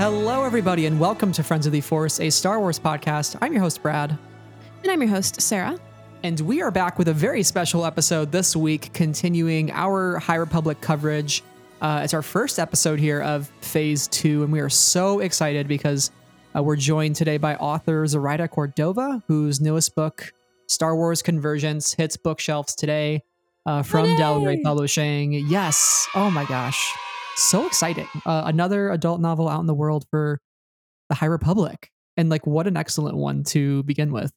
Hello, everybody, and welcome to Friends of the Force, a Star Wars podcast. I'm your host, Brad. And I'm your host, Sarah. And we are back with a very special episode this week, continuing our High Republic coverage. It's our first episode here of Phase 2, and we are so excited because we're joined today by author Zoraida Cordova, whose newest book, Star Wars Convergence, hits bookshelves today from Del Rey Publishing. Yes. Oh my gosh. So exciting. Another adult novel out in the world for the High Republic. And like, what an excellent one to begin with.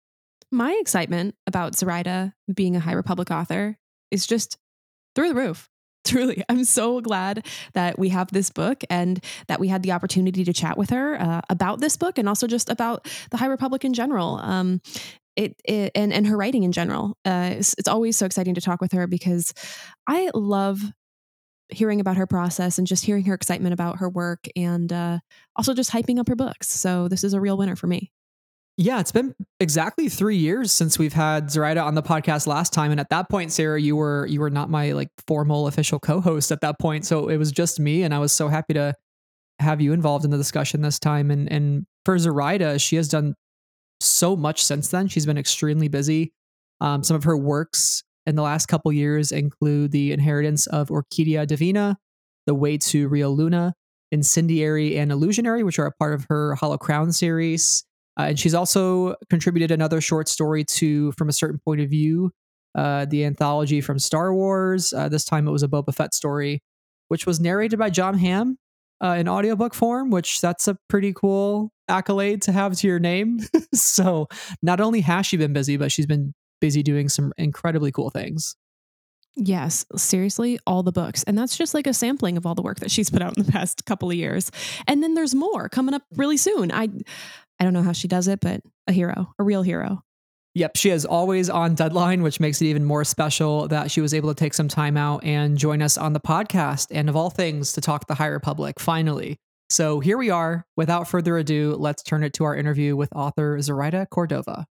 My excitement about Zoraida being a High Republic author is just through the roof. Truly, I'm so glad that we have this book and that we had the opportunity to chat with her about this book and also just about the High Republic in general. And her writing in general. It's always so exciting to talk with her because I love hearing about her process and just hearing her excitement about her work and also just hyping up her books. So this is a real winner for me. Yeah, it's been exactly 3 years since we've had Zoraida on the podcast last time. And at that point, Sarah, you were not my like formal official co-host at that point. So it was just me. And I was so happy to have you involved in the discussion this time. And for Zoraida, she has done so much since then. She's been extremely busy. Some of her works in the last couple years include The Inheritance of Orquídea Divina, The Way to Rio Luna, Incendiary and Illusionary, which are a part of her Hollow Crown series. And she's also contributed another short story to From a Certain Point of View, the anthology from Star Wars. This time it was a Boba Fett story, which was narrated by John Hamm in audiobook form, which that's a pretty cool accolade to have to your name. So not only has she been busy, but she's been busy doing some incredibly cool things. Yes, seriously, all the books. And that's just like a sampling of all the work that she's put out in the past couple of years. And then there's more coming up really soon. I don't know how she does it, but a hero, a real hero. Yep, she is always on deadline, which makes it even more special that she was able to take some time out and join us on the podcast and of all things to talk the High Republic finally. So here we are. Without further ado, let's turn it to our interview with author Zoraida Cordova.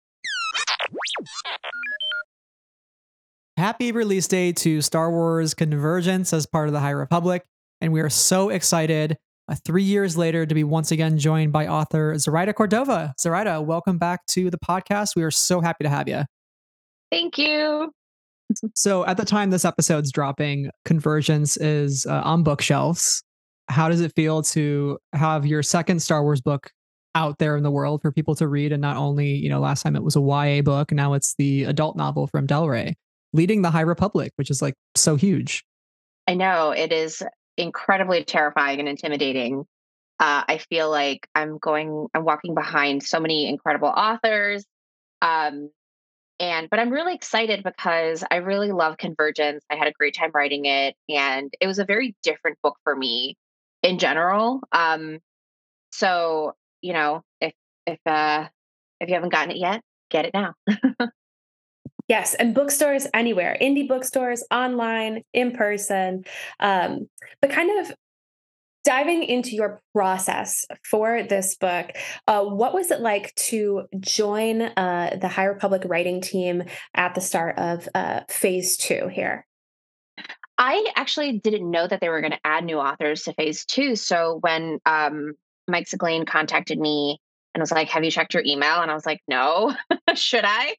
Happy release day to Star Wars Convergence as part of the High Republic. And we are so excited 3 years later to be once again joined by author Zoraida Cordova. Zoraida, welcome back to the podcast. We are so happy to have you. Thank you. So at the time this episode's dropping, Convergence is on bookshelves. How does it feel to have your second Star Wars book out there in the world for people to read? And not only, last time it was a YA book, now it's the adult novel from Del Rey, leading the High Republic, which is like so huge. I know it is incredibly terrifying and intimidating. I feel like I'm walking behind so many incredible authors. But I'm really excited because I really love Convergence. I had a great time writing it, and it was a very different book for me in general. So if you haven't gotten it yet, get it now. Yes, and bookstores anywhere, indie bookstores, online, in person. But kind of diving into your process for this book, what was it like to join the High Republic writing team at the start of Phase 2 here? I actually didn't know that they were going to add new authors to Phase 2. So when Mike Siglain contacted me and was like, "Have you checked your email?" And I was like, "No, should I?"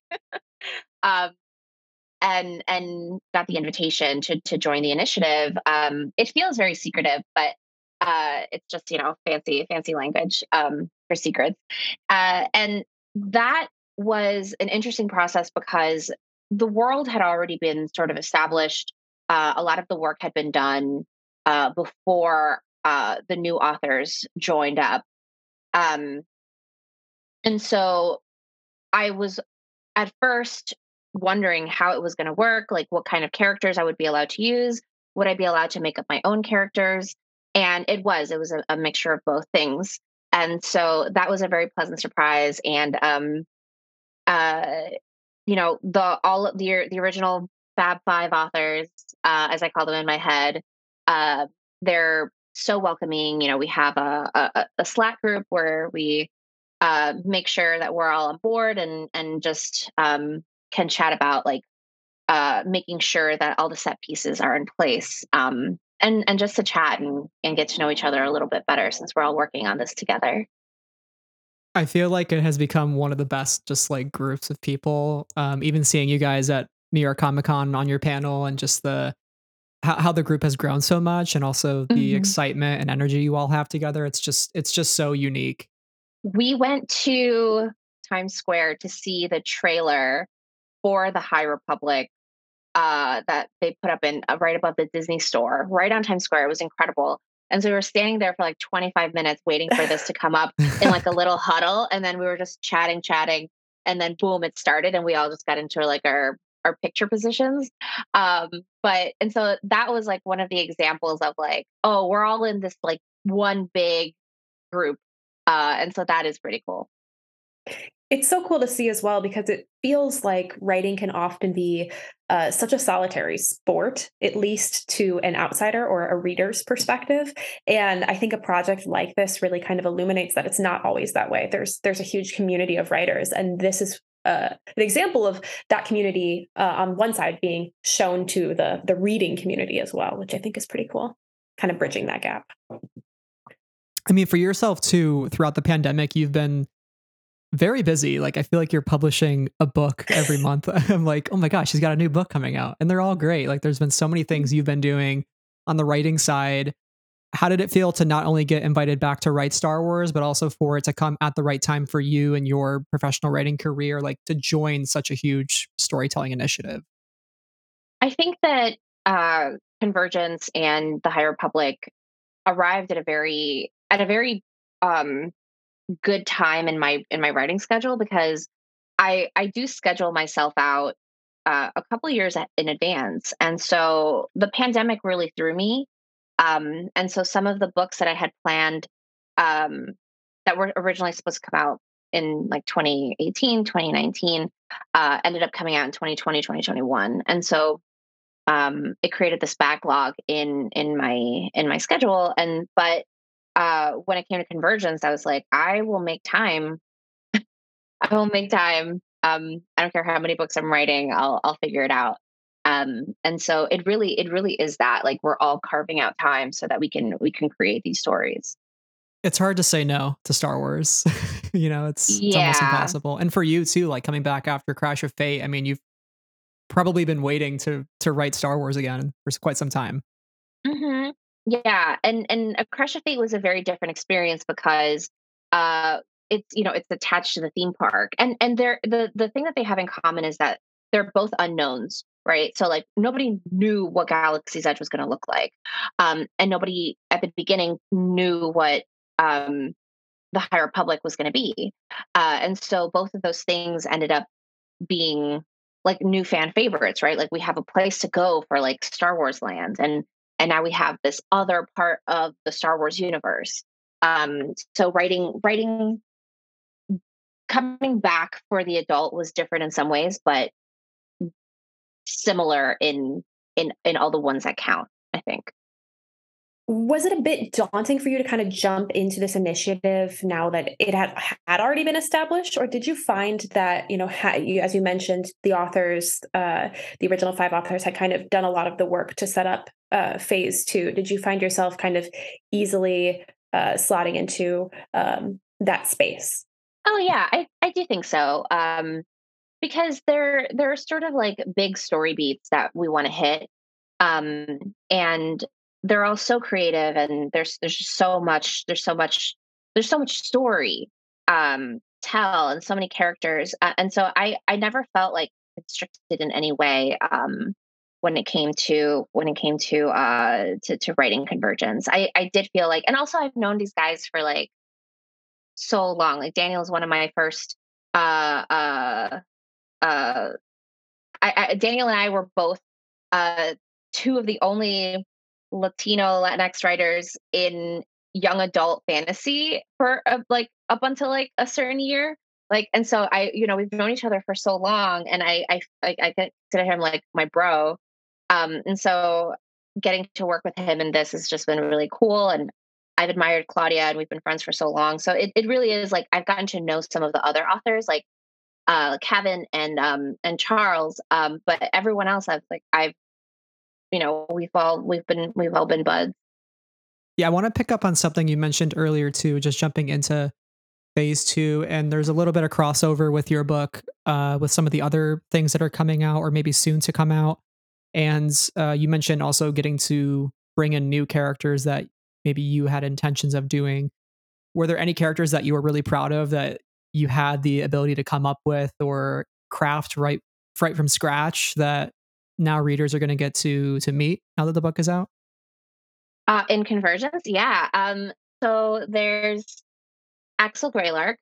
And got the invitation to join the initiative. It feels very secretive, but it's just fancy language for secrets. And that was an interesting process because the world had already been sort of established. A lot of the work had been done before the new authors joined up, and so I was at first wondering how it was going to work, like what kind of characters I would be allowed to use. Would I be allowed to make up my own characters? And it was a mixture of both things. And so that was a very pleasant surprise. And, the original Fab Five authors, as I call them in my head, they're so welcoming. We have a Slack group where we make sure that we're all on board and just can chat about like making sure that all the set pieces are in place, and just to chat and get to know each other a little bit better since we're all working on this together. I feel like it has become one of the best just like groups of people. Even seeing you guys at New York Comic Con on your panel and just the how the group has grown so much and also the Mhm. excitement and energy you all have together. It's just so unique. We went to Times Square to see the trailer for the High Republic that they put up in right above the Disney store, right on Times Square. It was incredible. And so we were standing there for like 25 minutes waiting for this to come up in like a little huddle. And then we were just chatting. And then boom, it started. And we all just got into like our picture positions. And so that was like one of the examples of like, oh, we're all in this like one big group. And so that is pretty cool. It's so cool to see as well because it feels like writing can often be such a solitary sport, at least to an outsider or a reader's perspective. And I think a project like this really kind of illuminates that it's not always that way. There's a huge community of writers, and this is an example of that community on one side being shown to the reading community as well, which I think is pretty cool. Kind of bridging that gap. I mean, for yourself too, throughout the pandemic, you've been very busy. Like I feel like you're publishing a book every month. I'm like, oh my gosh, she's got a new book coming out. And they're all great. Like there's been so many things you've been doing on the writing side. How did it feel to not only get invited back to write Star Wars, but also for it to come at the right time for you and your professional writing career, like to join such a huge storytelling initiative? I think that Convergence and the High Republic arrived at a very um, good time in my writing schedule because I do schedule myself out a couple of years in advance, and so the pandemic really threw me. And so some of the books that I had planned um, that were originally supposed to come out in like 2018, 2019, ended up coming out in 2020, 2021. And so it created this backlog in my schedule. And but when it came to Convergence, I was like, I will make time. I will make time. I don't care how many books I'm writing. I'll figure it out. And so it really is that like we're all carving out time so that we can create these stories. It's hard to say no to Star Wars. It's almost Yeah. impossible. And for you too, like coming back after Crash of Fate, I mean, you've probably been waiting to write Star Wars again for quite some time. hmm Yeah, and A Crush of Fate was a very different experience because uh, it's attached to the theme park, and the thing that they have in common is that they're both unknowns, right? So like nobody knew what Galaxy's Edge was going to look like, and nobody at the beginning knew what um, the High Republic was going to be, and so both of those things ended up being like new fan favorites, right? Like we have a place to go for like Star Wars land, and now we have this other part of the Star Wars universe. So writing coming back for the adult was different in some ways, but similar in all the ones that count, I think. Was it a bit daunting for you to kind of jump into this initiative now that it had already been established, or did you find that as you mentioned, the authors, the original five authors, had kind of done a lot of the work to set up phase two? Did you find yourself kind of easily slotting into that space? Oh yeah, I do think so. Because there are sort of like big story beats that we want to hit. And they're all so creative, and there's just there's so much story tell, and so many characters, and so I never felt like constricted in any way when it came to writing Convergence. I did feel like, and also I've known these guys for like so long. Like Daniel is one of my first uh uh uh Daniel and I were both uh, two of the only Latino Latinx writers in young adult fantasy for like up until like a certain year. Like, and so we've known each other for so long, and I consider him like my bro. And so getting to work with him in this has just been really cool. And I've admired Claudia, and we've been friends for so long. So it really is like I've gotten to know some of the other authors, like Kevin and Charles. But everyone else, we've all been buds. Yeah, I want to pick up on something you mentioned earlier too, just jumping into phase two. And there's a little bit of crossover with your book, with some of the other things that are coming out or maybe soon to come out. And you mentioned also getting to bring in new characters that maybe you had intentions of doing. Were there any characters that you were really proud of that you had the ability to come up with or craft right from scratch that now readers are going to get to meet now that the book is out? In Convergence, yeah. So there's Axel Greylark.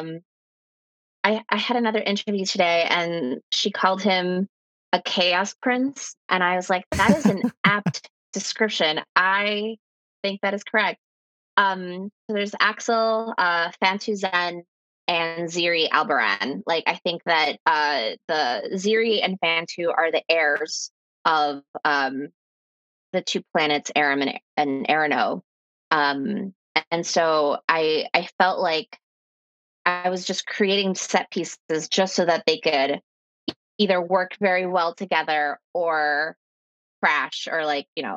I had another interview today, and she called him a chaos prince, and I was like, that is an apt description. I think that is correct. So there's Axel, Fantu Zen, and Ziri Albaran. Like, I think that the Ziri and Fantu are the heirs of the two planets, Aram and Arano. And so I felt like I was just creating set pieces just so that they could either work very well together or crash, or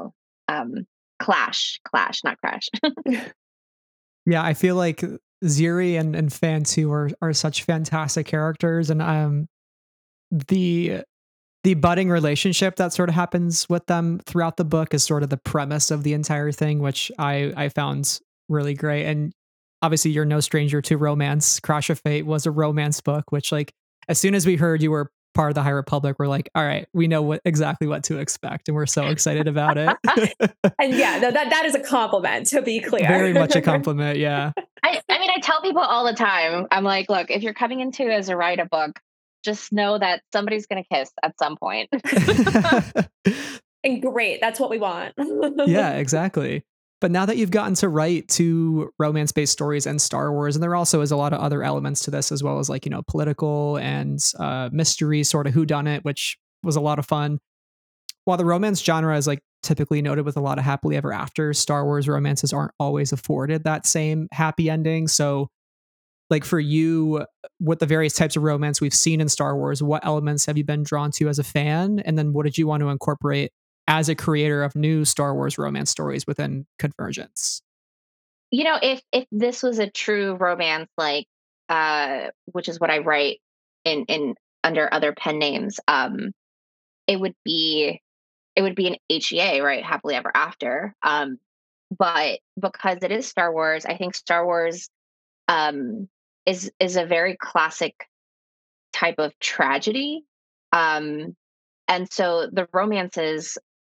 clash, not crash. Yeah, I feel like Ziri and Fantu are such fantastic characters, and the budding relationship that sort of happens with them throughout the book is sort of the premise of the entire thing, which I found really great. And obviously, you're no stranger to romance. Crash of Fate was a romance book, which, like, as soon as we heard you were part of the High Republic, we're like, all right, we know exactly what to expect, and we're so excited about it. And yeah, that is a compliment, to be clear. Very much a compliment, yeah. I mean, I tell people all the time, I'm like, look, if you're coming into a Zoraida book, just know that somebody's going to kiss at some point. And great, that's what we want. Yeah, exactly. But now that you've gotten to write two romance-based stories and Star Wars, and there also is a lot of other elements to this, as well as, like, political and mystery, sort of whodunit, which was a lot of fun. While the romance genre is, like, typically noted with a lot of happily ever after, Star Wars romances aren't always afforded that same happy ending. So, like, for you, with the various types of romance we've seen in Star Wars, what elements have you been drawn to as a fan? And then what did you want to incorporate as a creator of new Star Wars romance stories within Convergence? If this was a true romance, like, which is what I write in under other pen names, it would be an HEA, right? Happily ever after. But because it is Star Wars, I think Star Wars is a very classic type of tragedy. And so the romances,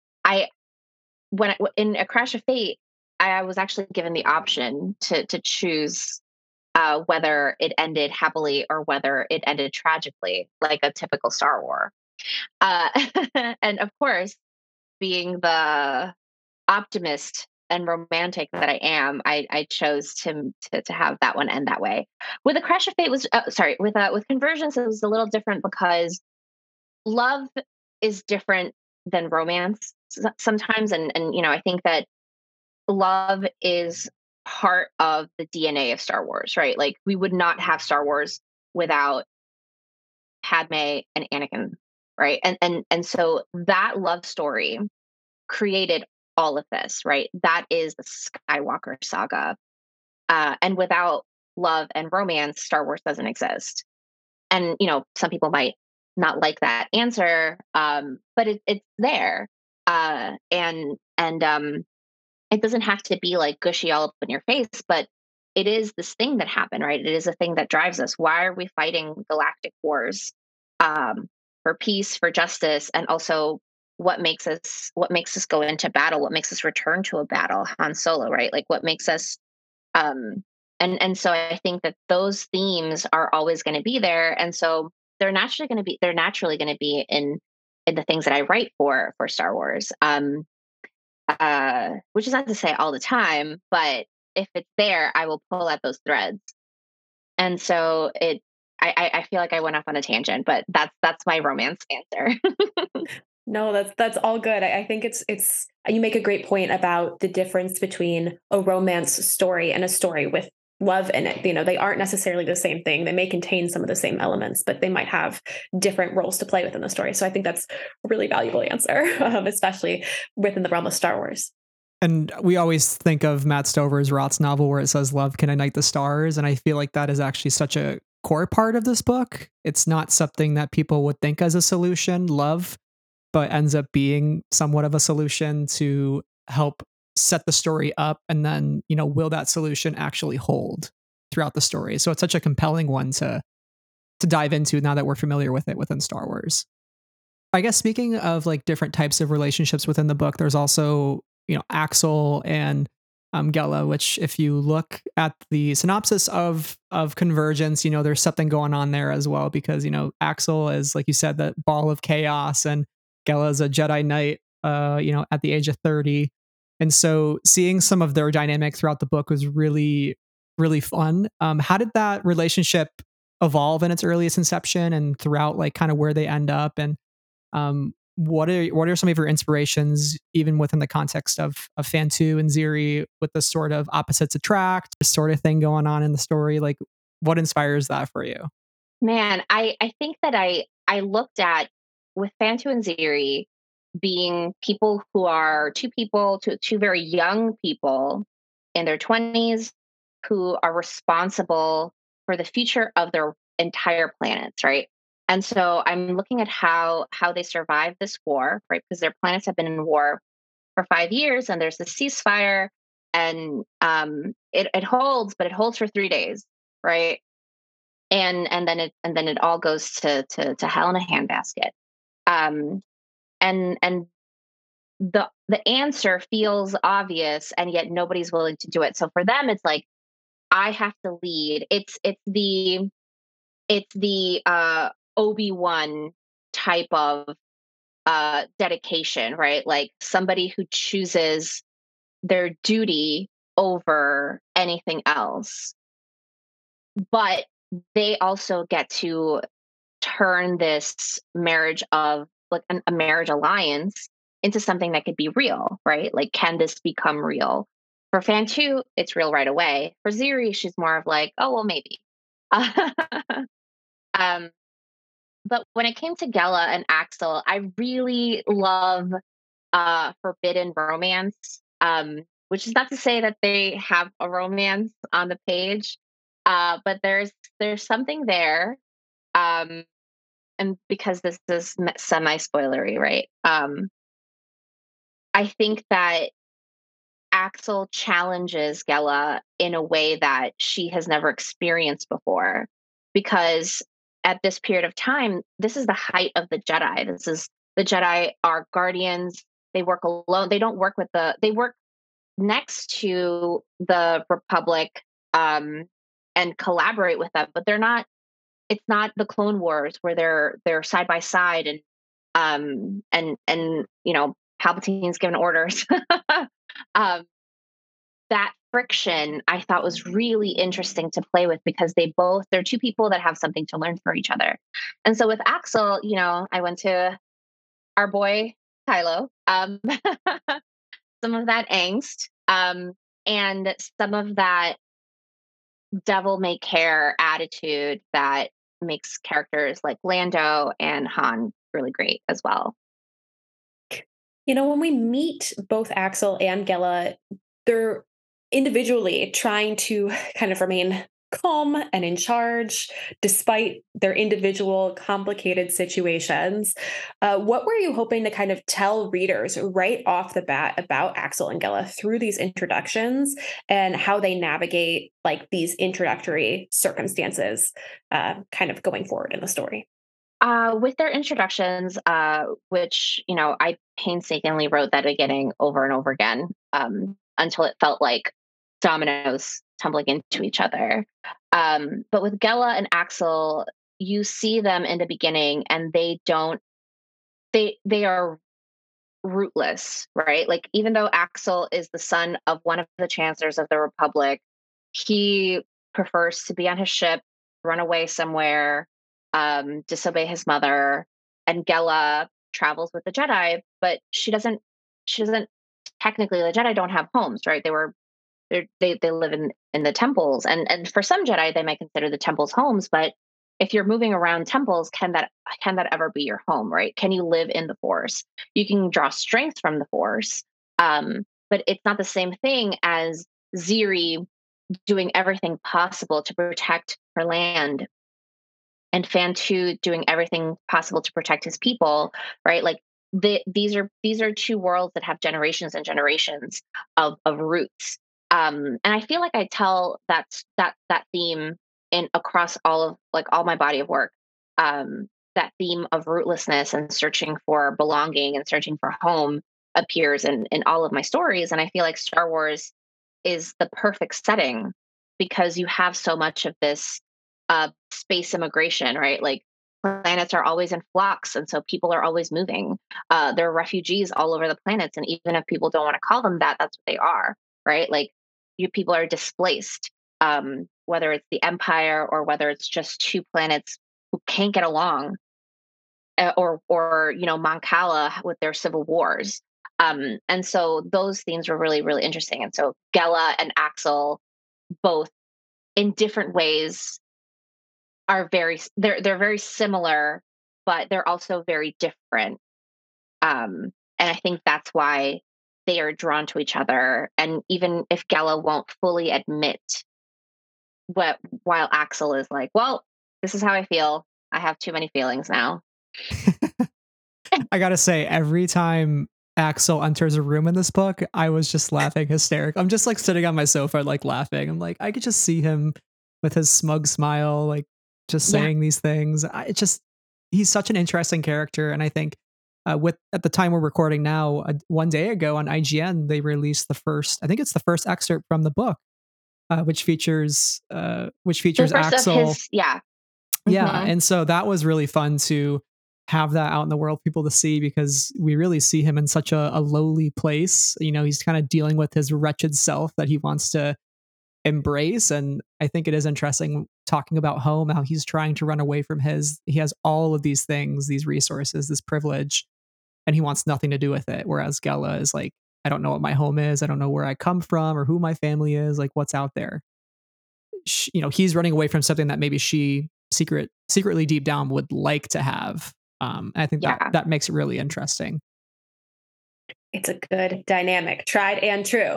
in A Crash of Fate, I was actually given the option to choose whether it ended happily or whether it ended tragically, like a typical Star Wars. Uh, and of course, being the optimist and romantic that I am, I chose to have that one end that way. With A Crash of Fate with Convergence, it was a little different because love is different than romance sometimes, and I think that love is part of the DNA of Star Wars, right? Like, we would not have Star Wars without Padme and Anakin, right? And so that love story created all of this, right? That is the Skywalker saga. And without love and romance, Star Wars doesn't exist. And some people might not like that answer, but it's there. And it doesn't have to be like gushy all up in your face, but it is this thing that happened, right? It is a thing that drives us. Why are we fighting galactic wars? For peace, for justice, and also what makes us go into battle? What makes us return to a battle? Han Solo, right? Like, what makes us and so I think that those themes are always going to be there, and so they're naturally going to be in the things that I write for Star Wars. Which is not to say all the time, but if it's there, I will pull at those threads. And so I feel like I went off on a tangent, but that's my romance answer. No, that's all good. I think it's you make a great point about the difference between a romance story and a story with love in it. They aren't necessarily the same thing. They may contain some of the same elements, but they might have different roles to play within the story. So I think that's a really valuable answer, especially within the realm of Star Wars. And we always think of Matt Stover's Rot's novel where it says love can ignite the stars. And I feel like that is actually such a core part of this book. It's not something that people would think as a solution, love, but ends up being somewhat of a solution to help set the story up. And then, will that solution actually hold throughout the story? So it's such a compelling one to dive into now that we're familiar with it within Star Wars. I guess speaking of like different types of relationships within the book, there's also, Axel and Gela, which if you look at the synopsis of Convergence, there's something going on there as well, because, Axel is, like you said, the ball of chaos, and Gela is a Jedi Knight, at the age of 30. And so seeing some of their dynamic throughout the book was really, really fun. How did that relationship evolve in its earliest inception and throughout like kind of where they end up? And what are some of your inspirations, even within the context of Fantu and Ziri, with this sort of opposites attract sort of thing going on in the story? Like, what inspires that for you? Man, I think that I looked at with Fantu and Ziri being people who are two very young people in their 20s who are responsible for the future of their entire planets, right? And so I'm looking at how they survived this war, right? Because their planets have been in war for 5 years, and there's this ceasefire, and it holds, but it holds for 3 days, right? And then it all goes to hell in a handbasket. Um, and the answer feels obvious, and yet nobody's willing to do it. So for them, it's like I have to lead. It's the Obi-Wan type of dedication, right? Like somebody who chooses their duty over anything else. But they also get to turn this marriage of like a marriage alliance into something that could be real, right? Like, can this become real? For Fantu, it's real right away. For Ziri, she's more of like, oh, well, maybe. um, but when it came to Gela and Axel, I really love forbidden romance, which is not to say that they have a romance on the page, but there's something there. Um, and because this is semi spoilery, right? I think that Axel challenges Gela in a way that she has never experienced before, because at this period of time, this is the height of the Jedi. This is the Jedi are guardians. They work alone. They don't work they work next to the Republic, and collaborate with them, but they're not. It's not the Clone Wars where they're side by side, and Palpatine's given orders. um, that friction I thought was really interesting to play with, because they're two people that have something to learn for each other. And so with Axel, I went to our boy Kylo, some of that angst, and some of that devil may care attitude that makes characters like Lando and Han really great as well. When we meet both Axel and Gela, they're individually trying to kind of remain calm and in charge despite their individual complicated situations. What were you hoping to kind of tell readers right off the bat about Axel and Gela through these introductions and how they navigate like these introductory circumstances kind of going forward in the story? With their introductions, which, I painstakingly wrote that beginning over and over again, until it felt like dominoes tumbling into each other. But with Gela and Axel, you see them in the beginning, and they are rootless, right? Like, even though Axel is the son of one of the chancellors of the Republic, he prefers to be on his ship, run away somewhere, disobey his mother. And Gela travels with the Jedi, but she doesn't technically, the Jedi don't have homes, right? they live in the temples, and for some Jedi they might consider the temples homes, but if you're moving around temples, can that ever be your home, right? Can you live in the Force? You can draw strength from the Force, but it's not the same thing as Ziri doing everything possible to protect her land, and Fantu doing everything possible to protect his people, right? Like these are two worlds that have generations and generations of roots. And I feel like I tell that theme in across all my body of work. That theme of rootlessness and searching for belonging and searching for home appears in all of my stories. And I feel like Star Wars is the perfect setting because you have so much of this space immigration, right? Like planets are always in flux, and so people are always moving. There are refugees all over the planets, and even if people don't want to call them that, that's what they are, right? Like you people are displaced, whether it's the Empire or whether it's just two planets who can't get along, or Mon Cala with their civil wars. And so those themes were really really interesting. And so Gela and Axel, both in different ways, are they're very similar, but they're also very different. And I think that's why they are drawn to each other. And even if Gela won't fully admit what, while Axel is like, well, this is how I feel. I have too many feelings now. I gotta say, every time Axel enters a room in this book, I was just laughing hysterical. I'm just like sitting on my sofa, like laughing. I'm like, I could just see him with his smug smile, like just Yeah. saying these things. He's such an interesting character. And I think with at the time we're recording now, one day ago on IGN, they released I think it's the first excerpt from the book, which features The first Axel. of his, yeah. Yeah. Mhm. And so that was really fun to have that out in the world for people to see, because we really see him in such a lowly place. You know, he's kind of dealing with his wretched self that he wants to embrace. And I think it is interesting talking about home, how he's trying to run away from he has all of these things, these resources, this privilege, and he wants nothing to do with it. Whereas Gela is like, I don't know what my home is. I don't know where I come from or who my family is, like what's out there. He's running away from something that maybe she secretly deep down would like to have. I think Yeah. that makes it really interesting. It's a good dynamic, tried and true.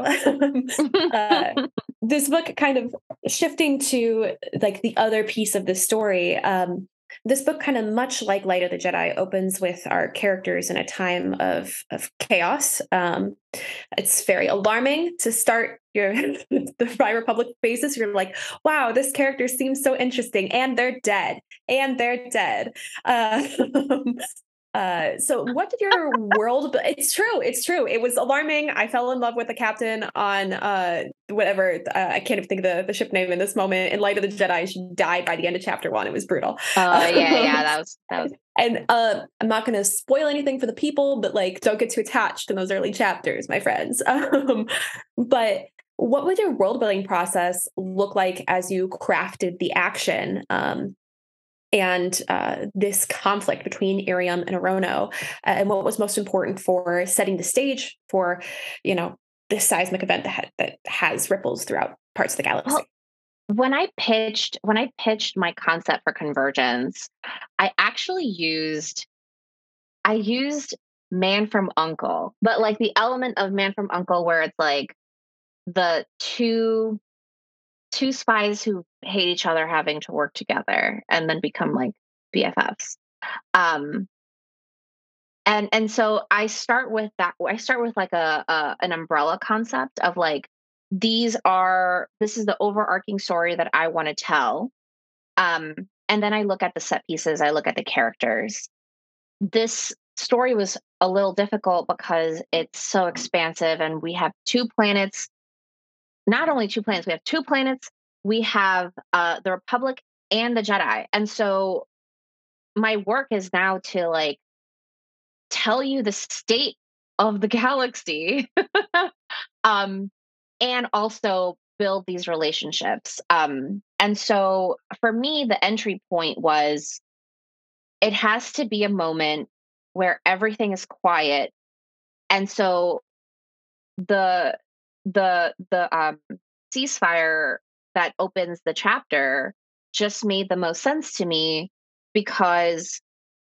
This book kind of shifting to like the other piece of the story. This book, kind of much like Light of the Jedi, opens with our characters in a time of chaos. It's very alarming to start the High Republic phases. You're like, wow, this character seems so interesting, and they're dead, So what did your world, it's true. It was alarming. I fell in love with the captain on whatever, I can't even think of the ship name in this moment. In Light of the Jedi, she died by the end of chapter 1. It was brutal. Yeah, that was. And I'm not going to spoil anything for the people, but like, don't get too attached in those early chapters, my friends. But what would your world building process look like as you crafted the action? And this conflict between Irium and Arono, and what was most important for setting the stage for, this seismic event that has ripples throughout parts of the galaxy. Well, when I pitched my concept for Convergence, I actually used Man from Uncle, but like the element of Man from Uncle where it's like the two spies who hate each other having to work together and then become like BFFs. And so I start with that. I start with like an umbrella concept of like, this is the overarching story that I want to tell. And then I look at the set pieces, I look at the characters. This story was a little difficult because it's so expansive, and we have two planets. Not only two planets, we have two planets. We have the Republic and the Jedi. And so my work is now to like tell you the state of the galaxy, and also build these relationships. And so for me, the entry point was, it has to be a moment where everything is quiet. And so the ceasefire that opens the chapter just made the most sense to me, because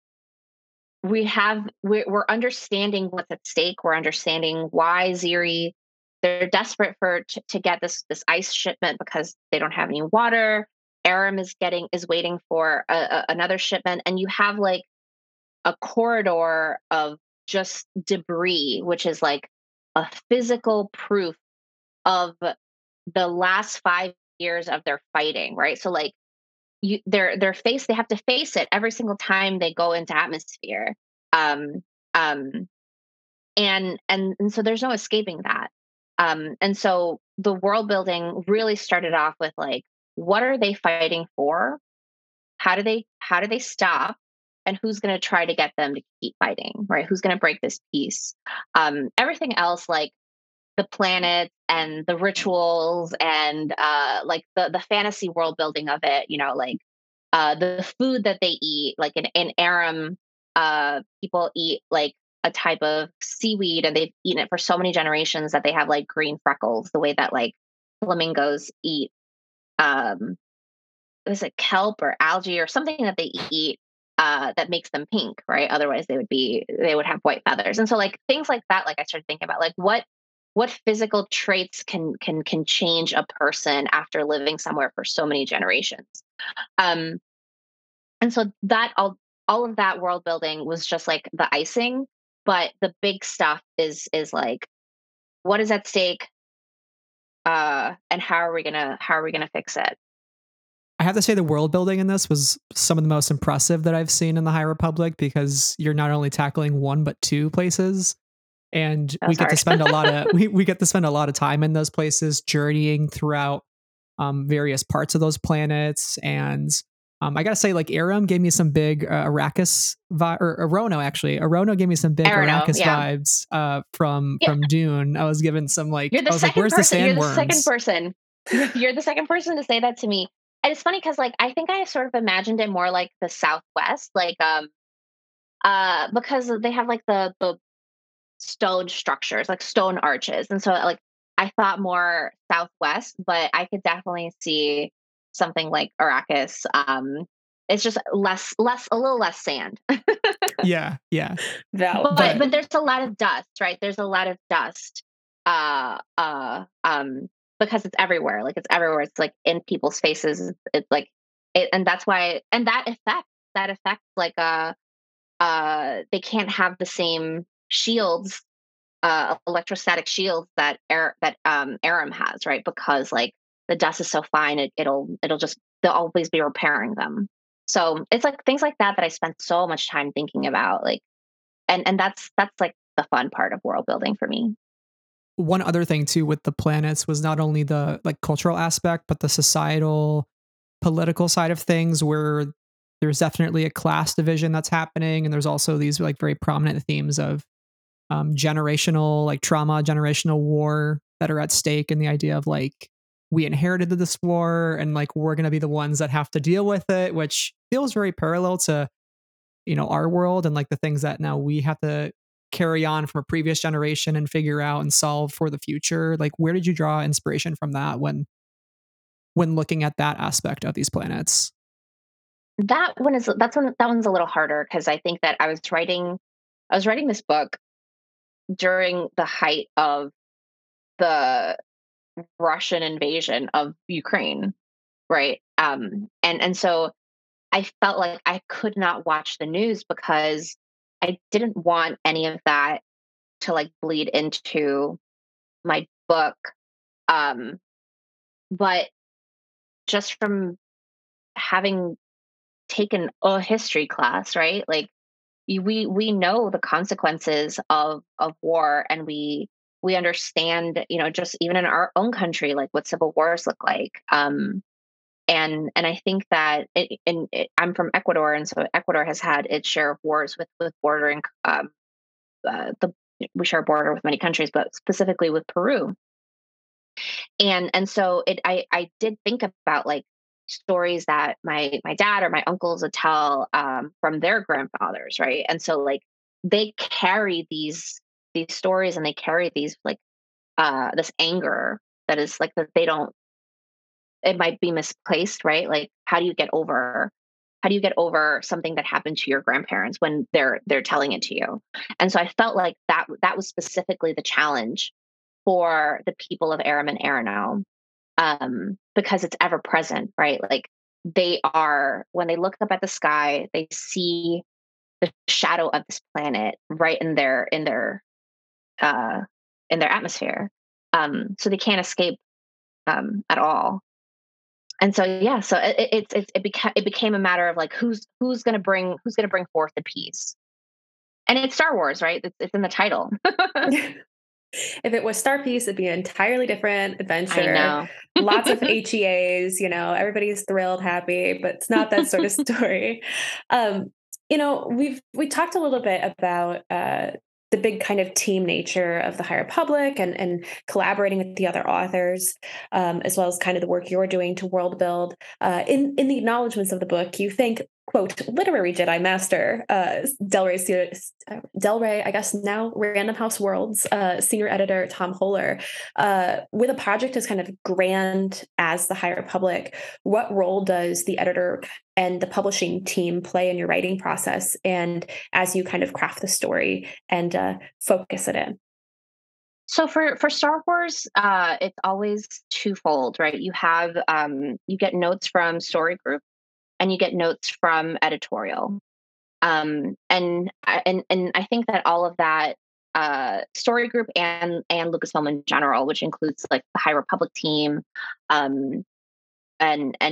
we're understanding what's at stake. We're understanding why Ziri, they're desperate to get this ice shipment because they don't have any water. Aram is waiting for another shipment, and you have like a corridor of just debris, which is like a physical proof of the last 5 years of their fighting, right? So like they have to face it every single time they go into atmosphere. Um, um, and so there's no escaping that. And so the world building really started off with like, what are they fighting for? How do they stop? And who's going to try to get them to keep fighting, right? Who's going to break this peace? Everything else, like the planet and the rituals and like the fantasy world building of it, like the food that they eat, like in Aram, people eat like a type of seaweed, and they've eaten it for so many generations that they have like green freckles, the way that like flamingos eat. Was it kelp or algae or something that they eat that makes them pink, right? Otherwise, they would have white feathers. And so, like things like that, like I started thinking about, like what physical traits can change a person after living somewhere for so many generations. Um, and so that all of that world building was just like the icing, but the big stuff is like what is at stake, and how are we gonna fix it? I have to say the world building in this was some of the most impressive that I've seen in the High Republic, because you're not only tackling one but two places, and That we was get to hard. spend a lot of we get to spend a lot of time in those places, journeying throughout various parts of those planets. And I gotta say, like Aram gave me some big Arrakis or Arono, actually. Arono gave me some big Arano, Arrakis yeah. vibes from Yeah, Dune. I was given some you're the I was like, second where's the person. You're the second sandworms? person. You're the second person to say that to me. And it's funny because like I think I sort of imagined it more like the Southwest, like because they have like the stone structures, like stone arches. And so like I thought more Southwest, but I could definitely see something like Arrakis. It's just a little less sand. Yeah, yeah. Valid. But But there's a lot of dust, right? There's a lot of dust. Uh uh um because it's everywhere. Like it's everywhere. It's like in people's faces. It's like and that's why, and that affects like they can't have the same shields, electrostatic shields that Aram has, right? Because like the dust is so fine, it'll just they'll always be repairing them. So it's like things like that I spent so much time thinking about, like, and that's like the fun part of world building for me. one other thing too with the planets was not only the like cultural aspect, but the societal, political side of things, where there's definitely a class division that's happening, and there's also these like very prominent themes of generational like trauma, generational war that are at stake, and the idea of like we inherited this war and like we're going to be the ones that have to deal with it, which feels very parallel to our world and like the things that now we have to carry on from a previous generation and figure out and solve for the future. Like where did you draw inspiration from that when looking at that aspect of these planets? That one's a little harder because I think that I was writing this book during the height of the Russian invasion of Ukraine, right? And so I felt like I could not watch the news because I didn't want any of that to like bleed into my book. Um, but just from having taken a history class, right? Like we know the consequences of war, and we understand, just even in our own country, like what civil wars look like. And I think that I'm from Ecuador, and so Ecuador has had its share of wars with bordering the we share a border with many countries, but specifically with Peru. And so I did think about like stories that my dad or my uncles would tell from their grandfathers, right? And so like they carry these stories, and they carry these like this anger that is like that it might be misplaced, right? Like, how do you get over something that happened to your grandparents when they're telling it to you? And so I felt like that was specifically the challenge for the people of Aram and Arano, because it's ever present, right? Like, when they look up at the sky, they see the shadow of this planet right uh, in their atmosphere. So they can't escape at all. And so yeah, so it became a matter of like who's going to bring forth the peace. And it's Star Wars, right? It's in the title. If it was Star Peace, it'd be an entirely different I adventure. know. Lots of HEAs, everybody's thrilled, happy, but it's not that sort of story. We talked a little bit about the big kind of team nature of the High Republic and collaborating with the other authors, as well as kind of the work you're doing to world build. In the acknowledgments of the book, you thank, quote, literary Jedi Master Del Rey, I guess now Random House Worlds senior editor Tom Holer, with a project as kind of grand as the High Republic. What role does the editor and the publishing team play in your writing process, and as you kind of craft the story and focus it in? So for Star Wars, it's always twofold, right? You get notes from story group, and you get notes from editorial. And I think that all of that, story group and Lucasfilm in general, which includes like the High Republic team, and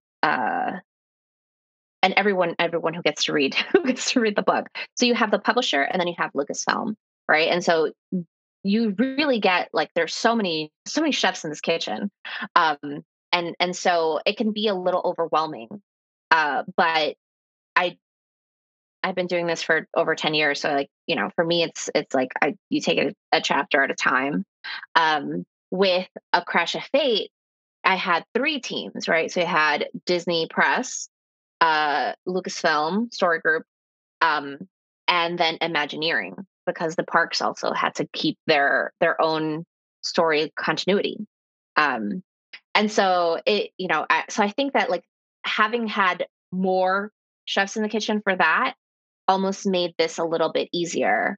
everyone who gets to read the book. So you have the publisher, and then you have Lucasfilm, right? And so you really get like, there's so many chefs in this kitchen, and so it can be a little overwhelming. But I've been doing this for over 10 years. So like, for me, it's like you take it a chapter at a time. With A Crash of Fate, I had 3 teams, right? So I had Disney Press, Lucasfilm Story Group, and then Imagineering, because the parks also had to keep their own story continuity. And so so I think that like having had more chefs in the kitchen for that almost made this a little bit easier,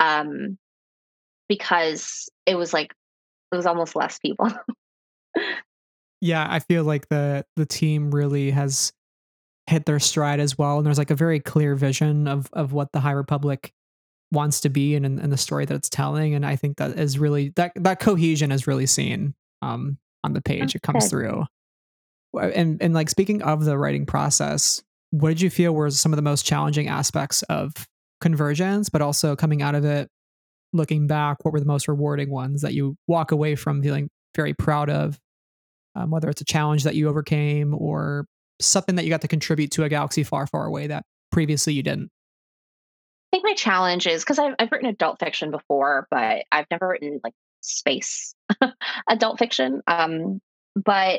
because it was almost less people. Yeah, I feel like the team really has hit their stride as well, and there's like a very clear vision of what the High Republic wants to be and the story that it's telling, and I think that is really that cohesion is really seen on the page. It comes Good. through. And like, speaking of the writing process, what did you feel were some of the most challenging aspects of Convergence, but also coming out of it, looking back, what were the most rewarding ones that you walk away from feeling very proud of? Whether it's a challenge that you overcame or something that you got to contribute to a galaxy far, far away that previously you didn't. I think my challenge is because I've written adult fiction before, but I've never written like space adult fiction. But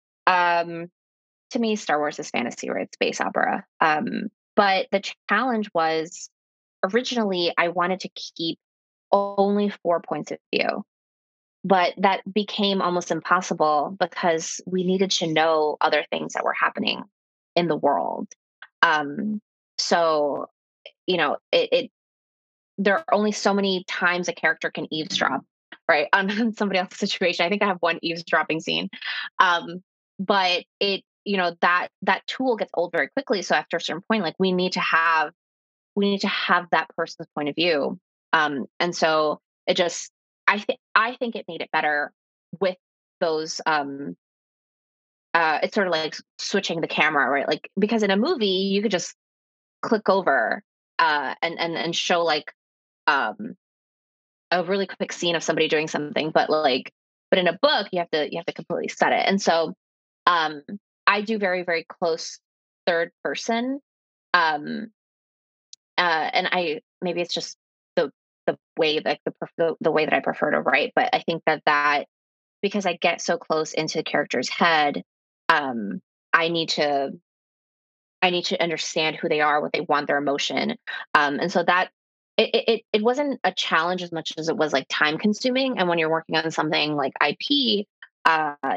to me, Star Wars is fantasy, right? Space opera. But the challenge was, originally I wanted to keep only 4 points of view, but that became almost impossible because we needed to know other things that were happening in the world. So it there are only so many times a character can eavesdrop, right, on somebody else's situation. I think I have one eavesdropping scene, but that tool gets old very quickly. So after a certain point, like, we need to have that person's point of view, and so it just I think it made it better with those. It's sort of like switching the camera, right? Like, because in a movie you could just click over and show like um a really quick scene of somebody doing something, but in a book you have to completely set it. And so um I do very, very close third person, um and I maybe it's just the way, like, the way that I prefer to write, but I think that because I get so close into the character's head, um I need to understand who they are, what they want, their emotion. And so that it wasn't a challenge as much as it was like time consuming. And when you're working on something like IP, uh,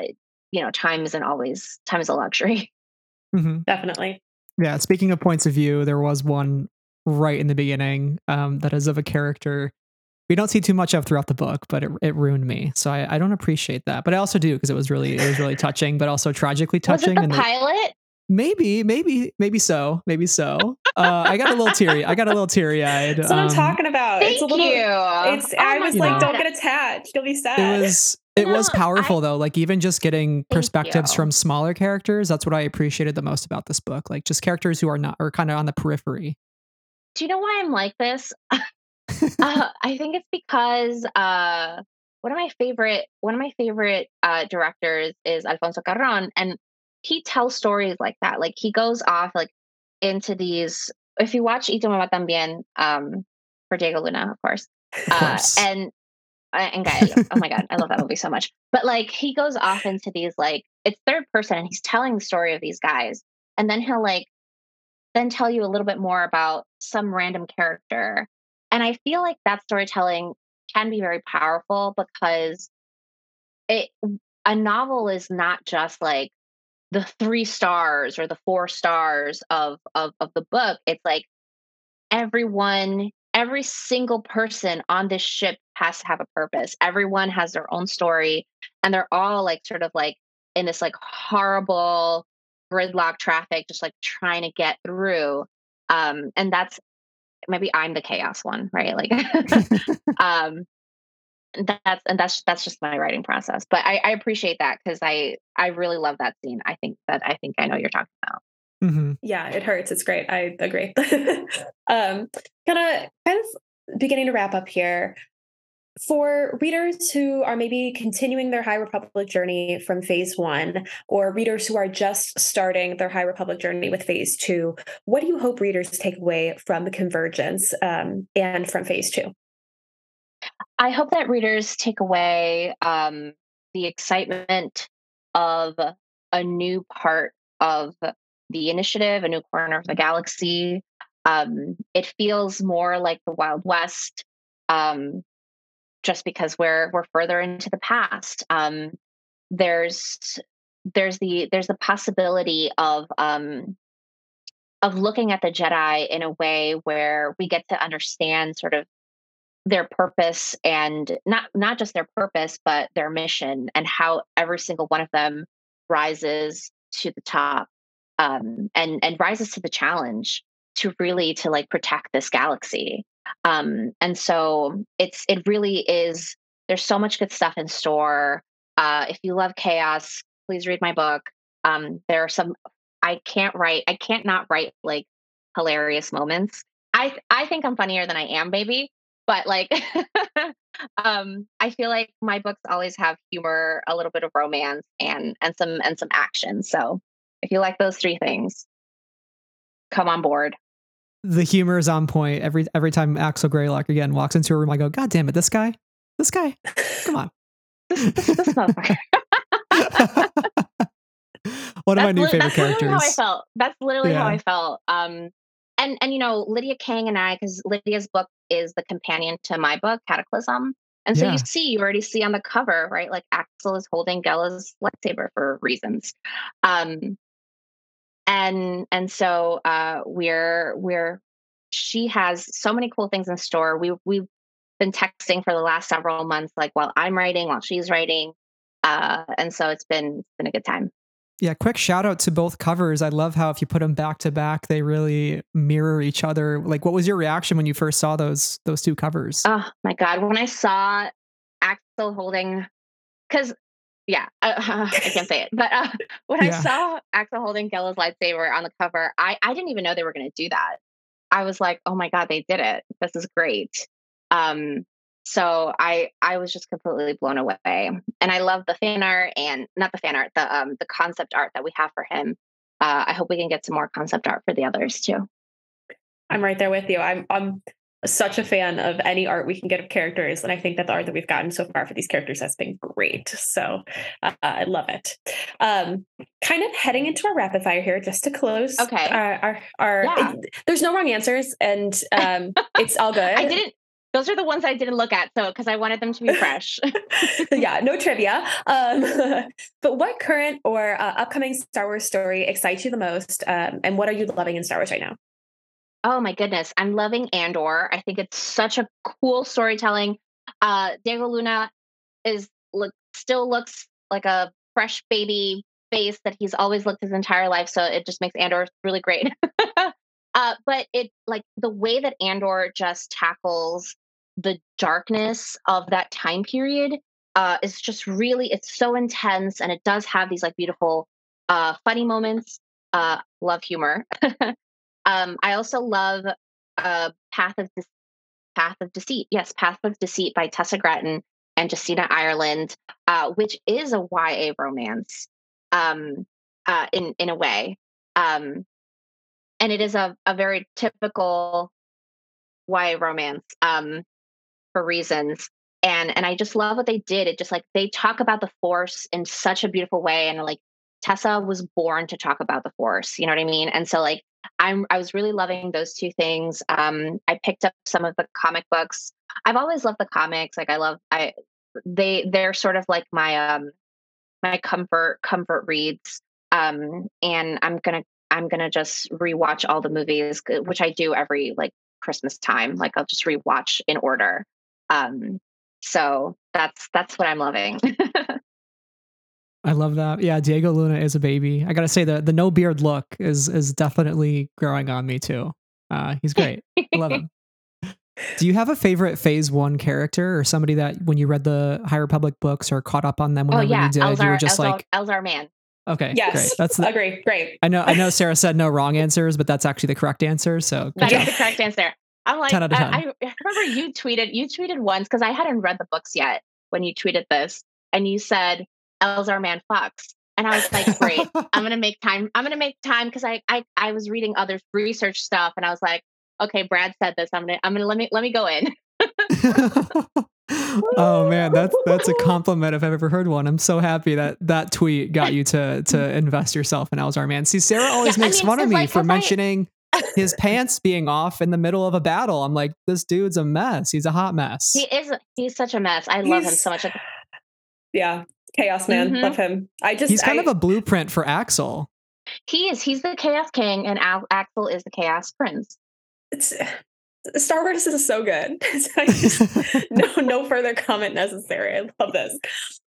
time is a luxury. Mm-hmm. Definitely. Yeah. Speaking of points of view, there was one right in the beginning that is of a character we don't see too much of throughout the book, but it ruined me. So I don't appreciate that, but I also do because it was really touching, but also tragically touching. Was it the pilot? Maybe so. I got a little teary. Eyed. That's what I'm talking about. Thank you. I was like, don't get attached. You'll be sad. It was powerful though. Like even just getting perspectives from smaller characters. That's what I appreciated the most about this book. Like just characters who are kind of on the periphery. Do you know why I'm like this? I think it's because one of my favorite directors is Alfonso Cuarón, and he tells stories like that. Like he goes off like into these. If you watch Y Tu Mamá También, for Diego Luna, of course. And Gael. Oh my god, I love that movie so much. But like he goes off into these like it's third person, and he's telling the story of these guys, and then he'll like then tell you a little bit more about some random character. And I feel like that storytelling can be very powerful because a novel is not just like the 3 stars or the 4 stars of the book. It's like every single person on this ship has to have a purpose. Everyone has their own story, and they're all like sort of like in this like horrible gridlock traffic, just like trying to get through. And that's maybe I'm the chaos one, right? Like, that's just my writing process. But I appreciate that because I really love that scene. I think I know what you're talking about. Mm-hmm. Yeah, it hurts. It's great. I agree. Kind of beginning to wrap up here. For readers who are maybe continuing their High Republic journey from phase 1, or readers who are just starting their High Republic journey with phase 2, what do you hope readers take away from the Convergence and from phase 2? I hope that readers take away the excitement of a new part of the initiative, a new corner of the galaxy. It feels more like the Wild West. Just because we're further into the past. There's the possibility of looking at the Jedi in a way where we get to understand sort of their purpose, and not just their purpose, but their mission, and how every single one of them rises to the top, and rises to the challenge to like protect this galaxy. And so it really is, there's so much good stuff in store. If you love chaos, please read my book. There are some, I can't not write like hilarious moments. I think I'm funnier than I am, baby. But like, I feel like my books always have humor, a little bit of romance, and some action. So if you like those 3 things, come on board. The humor is on point. Every time Axel Greylock again walks into a room, I go, God damn it, this guy, come on. this motherfucker. One of my new favorite characters. That's literally how I felt. And Lydia Kang and I, because Lydia's book is the companion to my book, Cataclysm. And so you already see on the cover, right? Like Axel is holding Gela's lightsaber for reasons. And so she has so many cool things in store. We've been texting for the last several months, like while I'm writing, while she's writing. And so it's been a good time. Yeah. Quick shout out to both covers. I love how if you put them back to back, they really mirror each other. Like, what was your reaction when you first saw those 2 covers? Oh my God. When I saw Axel holding, cause I can't say it, but when I saw Axel holding Gela's lightsaber on the cover, I didn't even know they were going to do that. I was like, oh my God, they did it. This is great. So I was just completely blown away, and I love the fan art, and not the fan art, the concept art that we have for him. I hope we can get some more concept art for the others too. I'm right there with you. I'm such a fan of any art we can get of characters, and I think that the art that we've gotten so far for these characters has been great. So I love it. Kind of heading into our rapid fire here, just to close. Okay. There's no wrong answers, and it's all good. those are the ones I didn't look at. So, because I wanted them to be fresh. Yeah, no trivia. But what current or upcoming Star Wars story excites you the most? And what are you loving in Star Wars right now? Oh my goodness. I'm loving Andor. I think it's such a cool storytelling. Diego Luna still looks like a fresh baby face that he's always looked his entire life. So it just makes Andor really great. But it like the way that Andor just tackles the darkness of that time period is just really, it's so intense, and it does have these like beautiful funny moments. Love humor. I also love Path of Path of Deceit. Yes, Path of Deceit by Tessa Gratton and Justina Ireland, which is a YA romance in a way. And it is a very typical YA romance for reasons. And I just love what they did. It just like they talk about the Force in such a beautiful way. And like Tessa was born to talk about the Force, you know what I mean? And so like I was really loving those two things. I picked up some of the comic books. I've always loved the comics. Like they're sort of like my comfort reads. And I'm gonna just rewatch all the movies, which I do every like Christmas time. Like I'll just rewatch in order. Um, so that's what I'm loving. I love that. Yeah, Diego Luna is a baby. I gotta say the no beard look is definitely growing on me too. He's great. I love him. Do you have a favorite Phase One character or somebody that when you read the High Republic books or caught up on them Oh whenever yeah, you did, you were just like, Elzar Man. okay, Yes, great. That's agree. Great. I know Sarah said no wrong answers, but that's actually the correct answer. So good That is job. the correct answer. I'm like, 10 out of 10. I remember you tweeted once because I hadn't read the books yet when you tweeted this, and you said Elzar Man fucks, and I was like, great, I'm gonna make time. I'm gonna make time because I was reading other research stuff, and I was like, okay, Brad said this. I'm gonna let me go in. Oh man, that's a compliment if I've ever heard one. I'm so happy that tweet got you to invest yourself in Elzar Man. See, Sarah always makes fun of me for mentioning his pants being off in the middle of a battle. I'm like, this dude's a mess. He's a hot mess. He's such a mess. I love him so much. Yeah. Chaos Man. Mm-hmm. Love him. He's kind of a blueprint for Axel. He's the Chaos King, and Axel is the Chaos Prince. Star Wars is so good. No further comment necessary. I love this.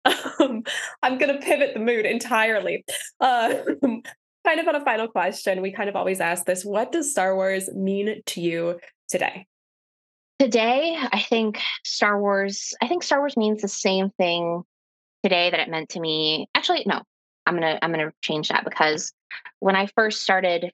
I'm going to pivot the mood entirely. Kind of on a final question, we kind of always ask this. What does Star Wars mean to you today? Today, I think Star Wars means the same thing today that it meant to me. Actually, no. I'm gonna change that, because when I first started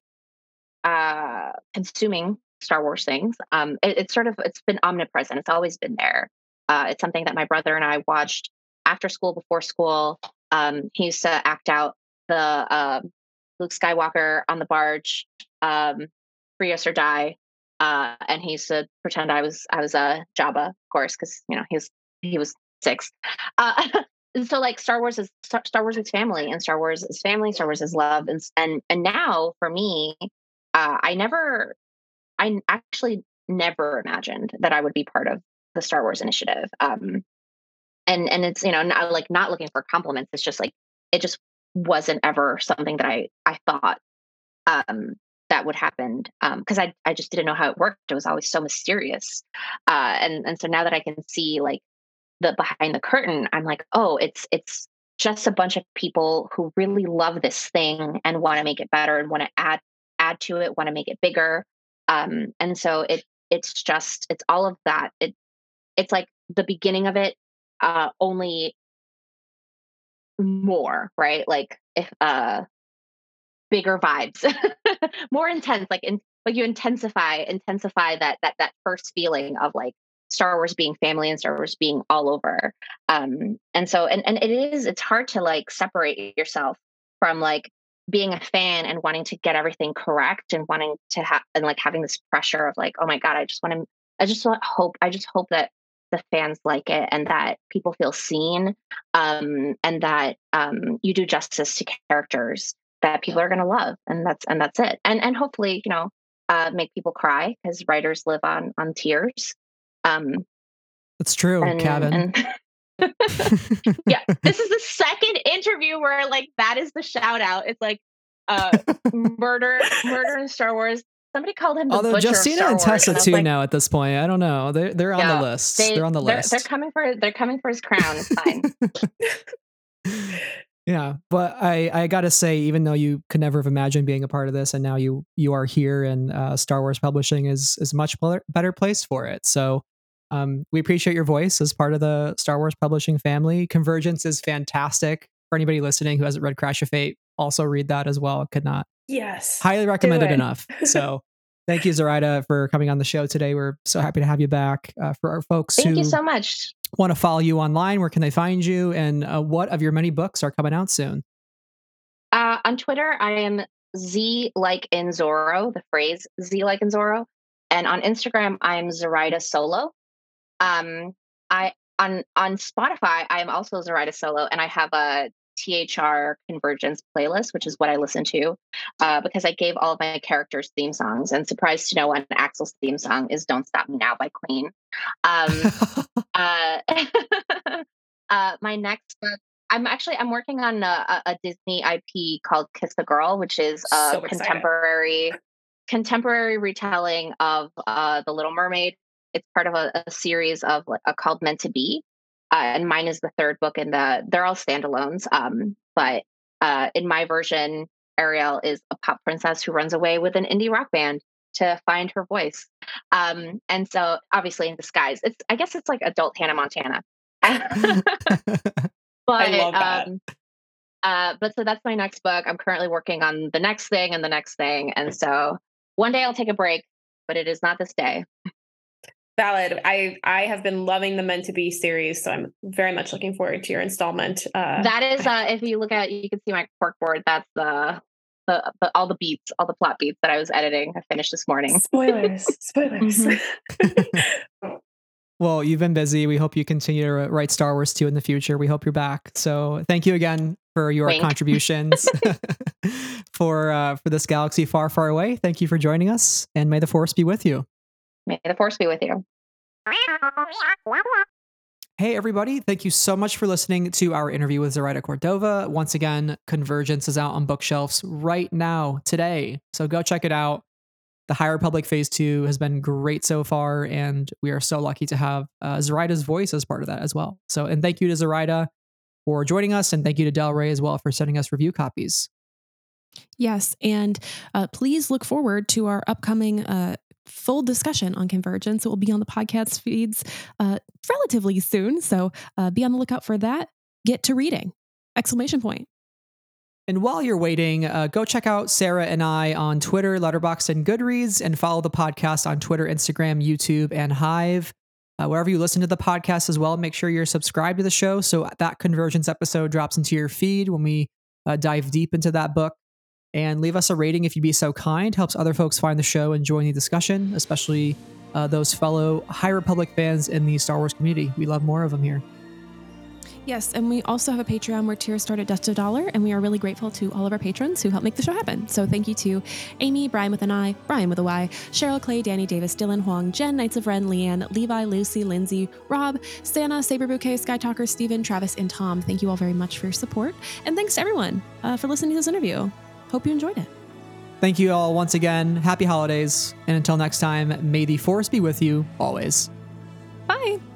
consuming Star Wars things, it's been omnipresent. It's always been there. It's something that my brother and I watched after school, before school. He used to act out the Luke Skywalker on the barge, free us or die, and he used to pretend I was Jabba, of course, because he was 6. And so like Star Wars is family, and Star Wars is family. Star Wars is love, and now for me, I actually never imagined that I would be part of the Star Wars initiative. And it's, not looking for compliments. It's just like, it just wasn't ever something that I thought that would happen. Cause I just didn't know how it worked. It was always so mysterious. And so now that I can see like the behind the curtain, I'm like, oh, it's just a bunch of people who really love this thing and want to make it better and want to add to it, want to make it bigger. And so it's all of that. It's like the beginning of it, only more, right? Like if bigger vibes, more intense, like you intensify that first feeling of like Star Wars being family and Star Wars being all over. And so and it's hard to like separate yourself from like being a fan and wanting to get everything correct and wanting to have and like having this pressure of like, oh my God, I just hope that the fans like it and that people feel seen, and that you do justice to characters that people are going to love, and that's it. And hopefully, make people cry, because writers live on tears. That's true, Cabin. Yeah, this is the second interview where like that is the shout out. It's like murder in Star Wars. Somebody called him the Although butcher Justina of and Star Wars, Tessa and too like, now at this point. I don't know. They're on the list. They're on the list. They're coming for his crown. It's fine. Yeah, but I gotta say, even though you could never have imagined being a part of this, and now you are here, and Star Wars Publishing is much better place for it. So we appreciate your voice as part of the Star Wars Publishing family. Convergence is fantastic. For anybody listening who hasn't read Crash of Fate, also read that as well. Could not highly recommend it enough. So thank you, Zoraida, for coming on the show today. We're so happy to have you back. For our folks Thank you so much. Want to follow you online, where can they find you? And what of your many books are coming out soon? On Twitter, I am Z like in Zorro, the phrase Z like in Zorro. And on Instagram, I'm Zoraida Solo. I on Spotify, I am also Zoraida Solo, and I have a THR Convergence playlist, which is what I listen to, because I gave all of my characters theme songs. And surprised to know one, Axel's theme song is "Don't Stop Me Now" by Queen. My next book, I'm working on a Disney IP called Kiss the Girl, which is a contemporary retelling of The Little Mermaid. It's part of a series of called Meant to Be, and mine is the third book. And they're all standalones. But in my version, Ariel is a pop princess who runs away with an indie rock band to find her voice. And so obviously in disguise, I guess it's like adult Hannah Montana. But I love that. But so that's my next book. I'm currently working on the next thing and the next thing. And so one day I'll take a break, but it is not this day. Valid. I have been loving the Meant to Be series, so I'm very much looking forward to your installment. That is, if you look at, you can see my cork board. That's the all the beats, all the plot beats that I was editing. I finished this morning. Spoilers. Mm-hmm. Well, you've been busy. We hope you continue to write Star Wars 2 in the future. We hope you're back. So thank you again for your contributions for this galaxy far, far away. Thank you for joining us, and may the Force be with you. May the Force be with you. Hey, everybody. Thank you so much for listening to our interview with Zoraida Cordova. Once again, Convergence is out on bookshelves right now, today. So go check it out. The High Republic Phase 2 has been great so far, and we are so lucky to have Zoraida's voice as part of that as well. So, and thank you to Zoraida for joining us, and thank you to Del Rey as well for sending us review copies. Yes, and please look forward to our upcoming full discussion on Convergence. It will be on the podcast feeds relatively soon, so be on the lookout for that. Get to reading! ! And while you're waiting, go check out Sarah and I on Twitter, Letterboxd, and Goodreads, and follow the podcast on Twitter, Instagram, YouTube, and Hive. Wherever you listen to the podcast as well, make sure you're subscribed to the show so that Convergence episode drops into your feed when we dive deep into that book. And leave us a rating if you'd be so kind. Helps other folks find the show and join the discussion, especially those fellow High Republic fans in the Star Wars community. We love more of them here. Yes, and we also have a Patreon where tiers start at just $1, and we are really grateful to all of our patrons who help make the show happen. So thank you to Amy, Brian with an I, Brian with a Y, Cheryl, Clay, Danny, Davis, Dylan, Huang, Jen, Knights of Ren, Leanne, Levi, Lucy, Lindsay, Rob, Santa, Saber Bouquet, Sky Talker, Steven, Travis, and Tom. Thank you all very much for your support, and thanks to everyone for listening to this interview. Hope you enjoyed it. Thank you all once again. Happy holidays. And until next time, may the Force be with you always. Bye.